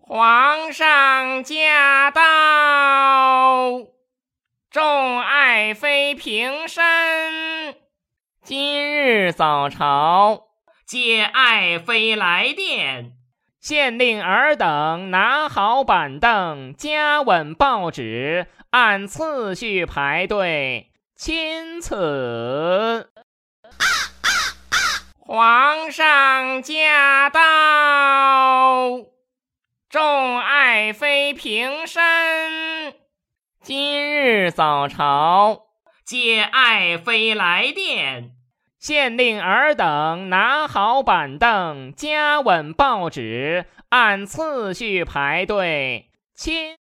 皇上驾到！众爱妃平身。今日早朝，接爱妃来殿，县令尔等拿好板凳，加稳报纸，按次序排队，钦此。皇上驾到！众爱妃平身。今日早朝，接爱妃来殿，县令尔等拿好板凳，加稳报纸，按次序排队，钦